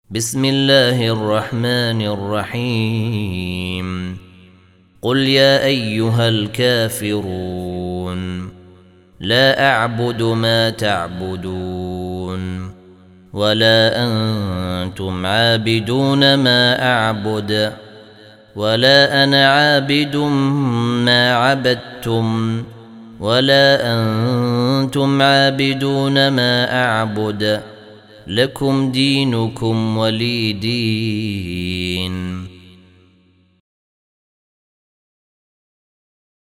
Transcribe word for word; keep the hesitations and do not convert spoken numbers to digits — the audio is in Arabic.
بسم الله الرحمن الرحيم قل يا أيها الكافرون لا أعبد ما تعبدون ولا أنتم عابدون ما أعبد ولا أنا عابد ما عبدتم ولا أنتم عابدون ما أعبد لكم دينكم ولي دين.